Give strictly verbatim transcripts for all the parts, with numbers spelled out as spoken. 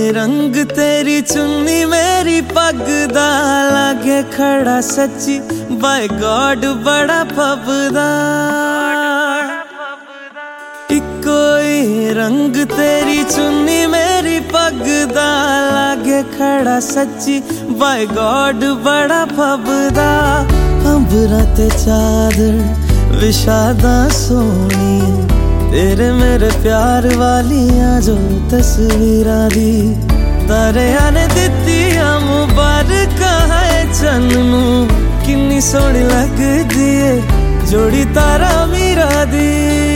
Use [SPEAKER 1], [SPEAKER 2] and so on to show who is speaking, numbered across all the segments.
[SPEAKER 1] रंग तेरी चुन्नी मेरी पग दा लागे खड़ा सच्ची बाय गॉड बड़ा फबदा। इको ही रंग तेरी चुन्नी मेरी पग दा लागे खड़ा सच्ची बाय गॉड बड़ा फबदा। अंबरां ते चादर विशादा सोनी तेरे मेरे प्यार वालियां जो तस्वीरां दी तारियां ने दित्तियां मुबारकां है चन्नू। किन्नी सोहनी लगदी है जोड़ी तारा मीरा दी।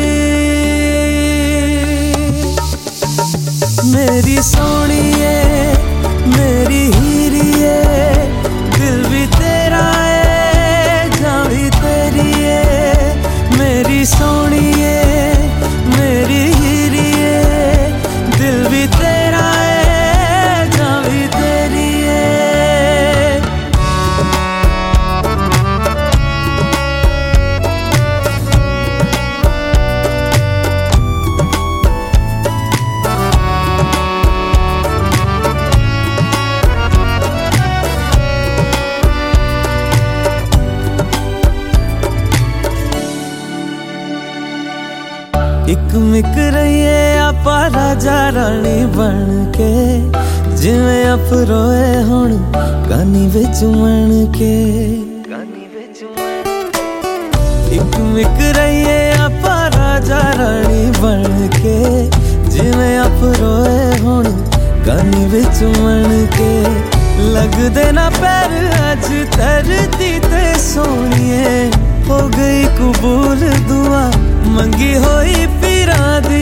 [SPEAKER 1] मेरी सोहणीए मेरी हीरीए दिल भी तेरा है जान भी तेरी है। मेरी सोहणीए मेरी हीरीए दिल भी तेरा है जान भी तेरी है। एक मिक रहिए आपा राजा रानी बन के जिवें अफरोए हुण गानी विच मन के। एक मिक रहिए आपा राजा रानी बन के जिवें अफरोए हुण गानी विच मन के। लगदे ना पैर अज धरती ते सोहणीए हो गई कबूल दुआ मंगी होई पीरा दी।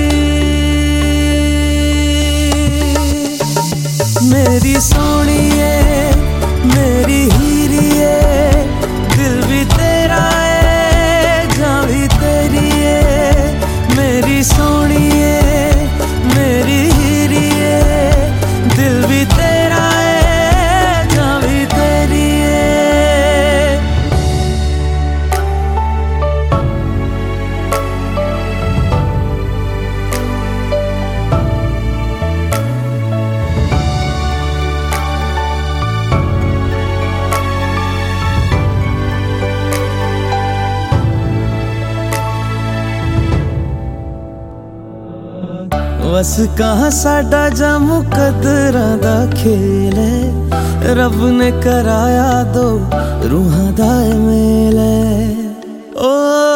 [SPEAKER 1] मेरी सोहणीए मेरी हीरीए दिल भी तेरा है जान भी तेरी है। मेरी सोहणीए मेरी हीरीए दिल भी तेरा है जान भी तेरी है। बस कहाँ साडा जामू कदरां दा खेल है रब ने कराया दो रूहां दा मेल है। ओ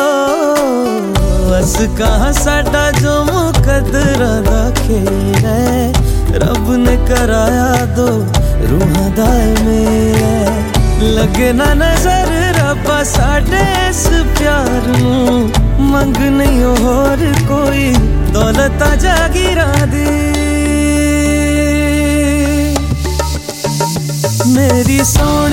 [SPEAKER 1] बस कहाँ साडा जामू कदरां दा खेल है रब ने कराया दो रूहां दा मेल है। लगे ना नजर रब्बा साडे इस प्यार नू मंग नहीं होर कोई दौलत जागीरां दी। मेरी सोहणी